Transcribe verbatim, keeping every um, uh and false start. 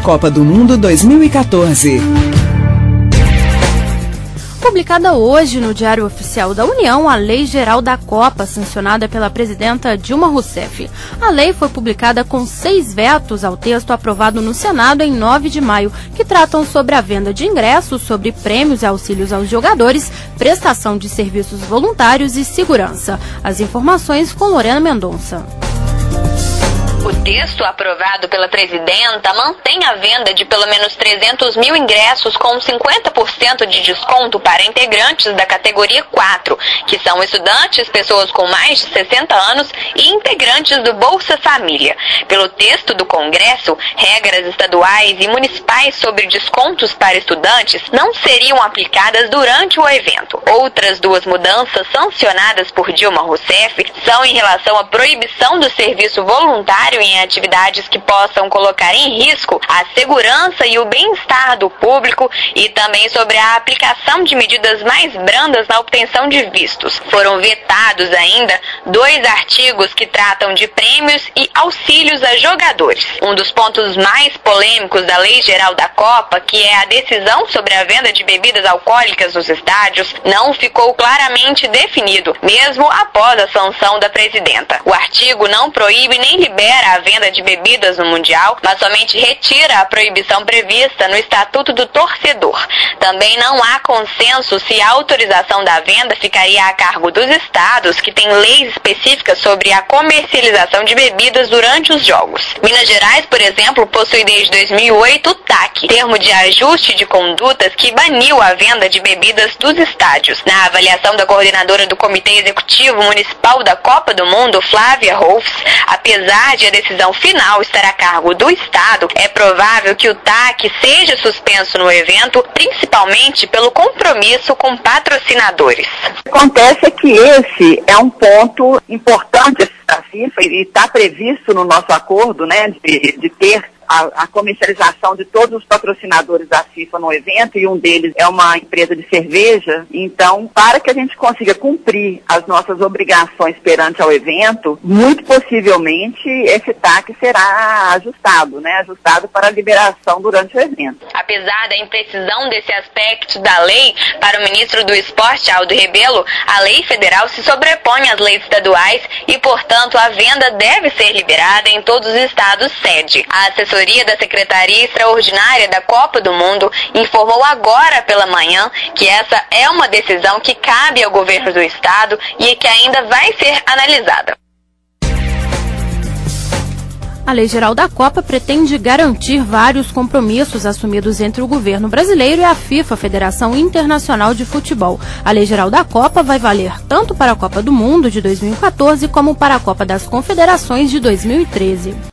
Copa do Mundo dois mil e quatorze. Publicada hoje no Diário Oficial da União, a Lei Geral da Copa, sancionada pela presidenta Dilma Rousseff. A lei foi publicada com seis vetos ao texto aprovado no Senado em nove de maio, que tratam sobre a venda de ingressos, sobre prêmios e auxílios aos jogadores, prestação de serviços voluntários e segurança. As informações com Lorena Mendonça. O texto aprovado pela presidenta mantém a venda de pelo menos trezentos mil ingressos com cinquenta por cento de desconto para integrantes da categoria quatro, que são estudantes, pessoas com mais de sessenta anos e integrantes do Bolsa Família. Pelo texto do Congresso, regras estaduais e municipais sobre descontos para estudantes não seriam aplicadas durante o evento. Outras duas mudanças sancionadas por Dilma Rousseff são em relação à proibição do serviço voluntário em atividades que possam colocar em risco a segurança e o bem-estar do público e também sobre a aplicação de medidas mais brandas na obtenção de vistos. Foram vetados ainda dois artigos que tratam de prêmios e auxílios a jogadores. Um dos pontos mais polêmicos da Lei Geral da Copa, que é a decisão sobre a venda de bebidas alcoólicas nos estádios, não ficou claramente definido, mesmo após a sanção da presidenta. O artigo não proíbe nem libera a venda de bebidas no Mundial, mas somente retira a proibição prevista no Estatuto do Torcedor. Também não há consenso se a autorização da venda ficaria a cargo dos estados, que têm leis específicas sobre a comercialização de bebidas durante os jogos. Minas Gerais, por exemplo, possui desde dois mil e oito o T A C, termo de ajuste de condutas que baniu a venda de bebidas dos estádios. Na avaliação da coordenadora do Comitê Executivo Municipal da Copa do Mundo, Flávia Rolfs, apesar de a decisão final estar a cargo do Estado, é provável que o T A C seja suspenso no evento, principalmente pelo compromisso com patrocinadores. O que acontece é que esse é um ponto importante da FIFA e está previsto no nosso acordo, né, de, de ter A, a comercialização de todos os patrocinadores da FIFA no evento, e um deles é uma empresa de cerveja. Então, para que a gente consiga cumprir as nossas obrigações perante ao evento, muito possivelmente esse T A C será ajustado, né, ajustado para a liberação durante o evento. Apesar da imprecisão desse aspecto da lei, para o ministro do Esporte, Aldo Rebelo, a lei federal se sobrepõe às leis estaduais e, portanto, a venda deve ser liberada em todos os estados sede. A assessoria da Secretaria Extraordinária da Copa do Mundo informou agora pela manhã que essa é uma decisão que cabe ao governo do estado e que ainda vai ser analisada. A Lei Geral da Copa pretende garantir vários compromissos assumidos entre o governo brasileiro e a FIFA, Federação Internacional de Futebol. A Lei Geral da Copa vai valer tanto para a Copa do Mundo de dois mil e quatorze como para a Copa das Confederações de dois mil e treze.